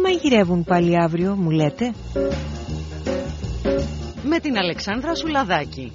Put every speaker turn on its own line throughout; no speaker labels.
μαγειρεύουν πάλι αύριο, μου λέτε?
Με την Αλεξάνδρα Σουλαδάκη.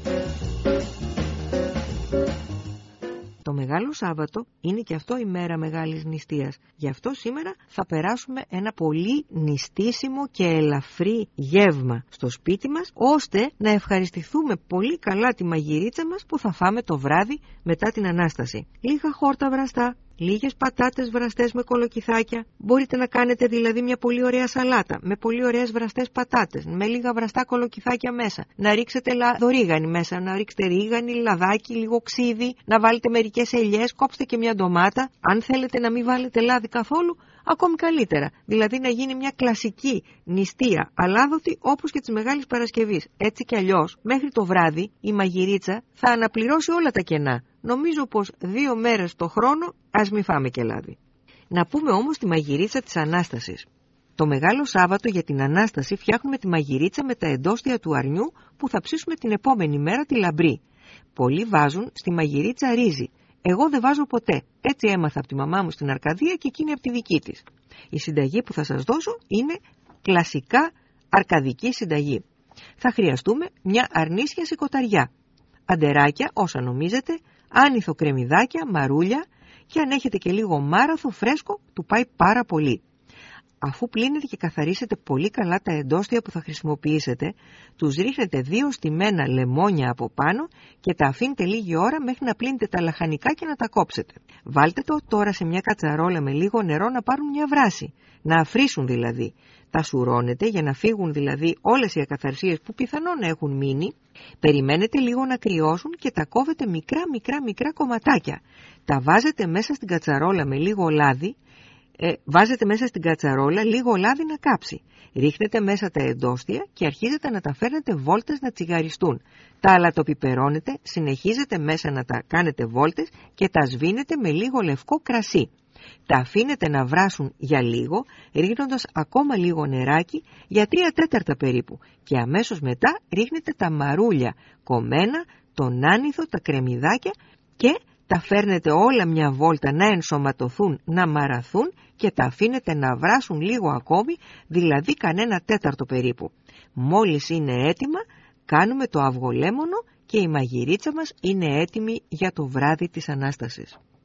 Το Μεγάλο Σάββατο είναι και αυτό η μέρα μεγάλης νηστείας. Γι' αυτό σήμερα θα περάσουμε ένα πολύ νηστίσιμο και ελαφρύ γεύμα στο σπίτι μας, ώστε να ευχαριστηθούμε πολύ καλά τη μαγειρίτσα μας που θα φάμε το βράδυ μετά την Ανάσταση. Λίγα χόρτα βραστά, λίγες πατάτες βραστές με κολοκυθάκια. Μπορείτε να κάνετε δηλαδή μια πολύ ωραία σαλάτα με πολύ ωραίες βραστές πατάτες, με λίγα βραστά κολοκυθάκια μέσα. Να ρίξετε λαδορίγανη μέσα, να ρίξετε ρίγανη, λαδάκι, λίγο ξύδι, να βάλετε μερικές ελιές, κόψτε και μια ντομάτα. Αν θέλετε να μην βάλετε λάδι καθόλου, ακόμη καλύτερα. Δηλαδή να γίνει μια κλασική νηστεία, αλάδοτη όπως και της Μεγάλης Παρασκευής. Έτσι κι αλλιώς, μέχρι το βράδυ η μαγειρίτσα θα αναπληρώσει όλα τα κενά. Νομίζω πως 2 μέρες το χρόνο ας μη φάμε και λάδι. Να πούμε όμως τη μαγειρίτσα της Ανάστασης. Το Μεγάλο Σάββατο για την Ανάσταση φτιάχνουμε τη μαγειρίτσα με τα εντόστια του αρνιού που θα ψήσουμε την επόμενη μέρα, τη λαμπρή. Πολλοί βάζουν στη μαγειρίτσα ρύζι. Εγώ δεν βάζω ποτέ. Έτσι έμαθα από τη μαμά μου στην Αρκαδία και εκείνη από τη δική της. Η συνταγή που θα σας δώσω είναι κλασικά αρκαδική συνταγή. Θα χρειαστούμε μια αρνίσια σηκωταριά, αντεράκια όσα νομίζετε, άνηθο κρεμμυδάκια, μαρούλια και αν έχετε και λίγο μάραθο φρέσκο του πάει πάρα πολύ. Αφού πλύνετε και καθαρίσετε πολύ καλά τα εντόστια που θα χρησιμοποιήσετε, τους ρίχνετε 2 στυμμένα λεμόνια από πάνω και τα αφήνετε λίγη ώρα μέχρι να πλύνετε τα λαχανικά και να τα κόψετε. Βάλτε το τώρα σε μια κατσαρόλα με λίγο νερό να πάρουν μια βράση, να αφρίσουν δηλαδή. Τα σουρώνετε για να φύγουν δηλαδή όλες οι ακαθαρσίες που πιθανόν έχουν μείνει. Περιμένετε λίγο να κρυώσουν και τα κόβετε μικρά κομματάκια. Τα βάζετε μέσα στην κατσαρόλα με λίγο λάδι. Βάζετε μέσα στην κατσαρόλα λίγο λάδι να κάψει. Ρίχνετε μέσα τα εντόστια και αρχίζετε να τα φέρνετε βόλτες να τσιγαριστούν. Τα αλατοπιπερώνετε, συνεχίζετε μέσα να τα κάνετε βόλτες και τα σβήνετε με λίγο λευκό κρασί. Τα αφήνετε να βράσουν για λίγο, ρίχνοντας ακόμα λίγο νεράκι για 3/4 περίπου και αμέσως μετά ρίχνετε τα μαρούλια κομμένα, τον άνηθο, τα κρεμμυδάκια και τα φέρνετε όλα μια βόλτα να ενσωματωθούν, να μαραθούν και τα αφήνετε να βράσουν λίγο ακόμη, δηλαδή κανένα 1/4 περίπου. Μόλις είναι έτοιμα, κάνουμε το αυγολέμονο και η μαγειρίτσα μας είναι έτοιμη για το βράδυ της Ανάστασης.